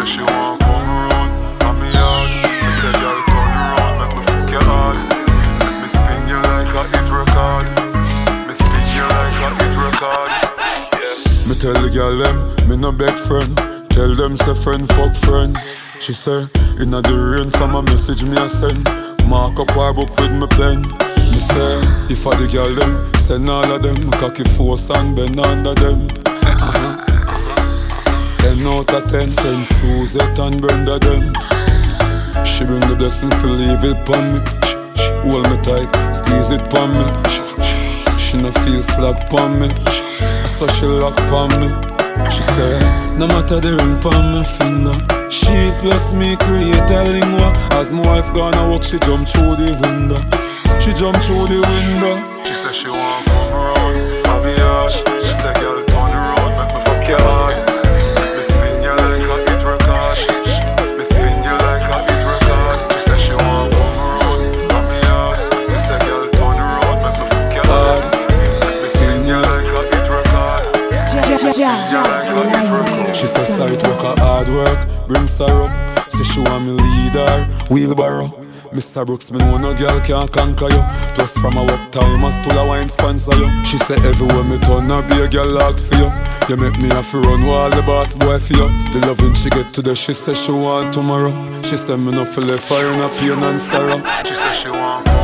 say she want come round, and me hard. Me say girl turn round, make me fuck you hard. Make me spin you like a hit record. Me spin you like a hit record. Yeah. Me tell the girl them, me no beg friend. Tell them say friend fuck friend. She say, inna the rain from a message me a send. Mark up her book with me pen. Me say, if I the girl them, send all of them. Cocky force and bend under them. 10 out of 10, send Suzette and Brenda them. She bring the blessing to leave it pon me. Hold me tight, squeeze it pon me. She no feel slack pon me. So she lock pon me. She say, no matter the ring pon my finger. She plus me create a lingua. As my wife gonna walk, she jump through the window. She jump through the window. She say she want come round, and me hard. She say girl turn around, make me fuck you hard. Me spin you like a hit record. Me spin you like a hit record. She say she want come round, and me hard. Me say girl turn around, make me fuck you hard. Me spin you like a hit record. She say slight work a hard work bring sorrow. Say she want me lead her wheelbarrow. Mr. Brooks, me know no girl can't conquer you. Plus from a work time, I stole a wine sponsor you. She say everywhere me turn, I be a girl asks for you. You make me have to run while the boss boy for you. The loving she get today, she say she want tomorrow. She say me no feel like fire, no pain and sorrow. She say she want